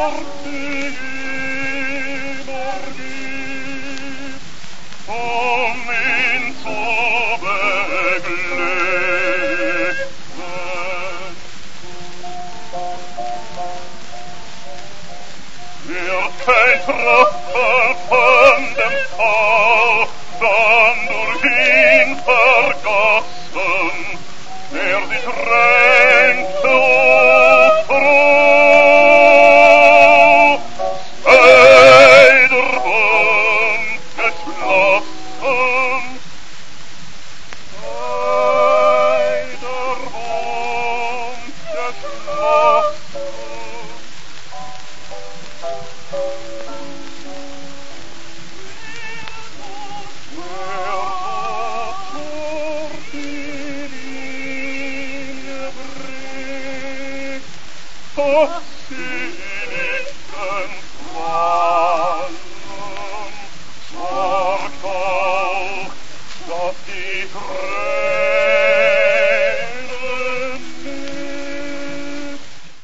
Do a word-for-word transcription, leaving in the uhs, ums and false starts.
Kein Tropfen von dem Tal, dann durch ihn vergossen, der sich ränkte auf froh, sei der Bund geschlossen, sei der Bund geschlossen. Oh, sie nicht